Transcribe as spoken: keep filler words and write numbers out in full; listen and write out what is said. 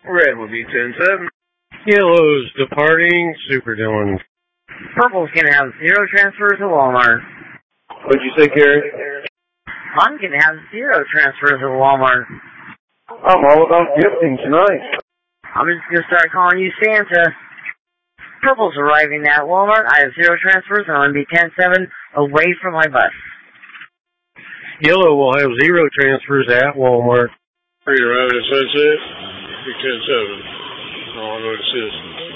Red will be ten seven. Yellow's departing. Super Dylan. Purple's gonna have zero transfers to Walmart. What'd you say, Gary? I'm gonna have zero transfers to Walmart. I'm all about gifting tonight. I'm just gonna start calling you Santa. Purple's arriving at Walmart. I have zero transfers, and I'm gonna be ten seven away from my bus. Yellow will have zero transfers at Walmart. Free to arrive at Sunset. Be ten seven. I'll go to Citizens.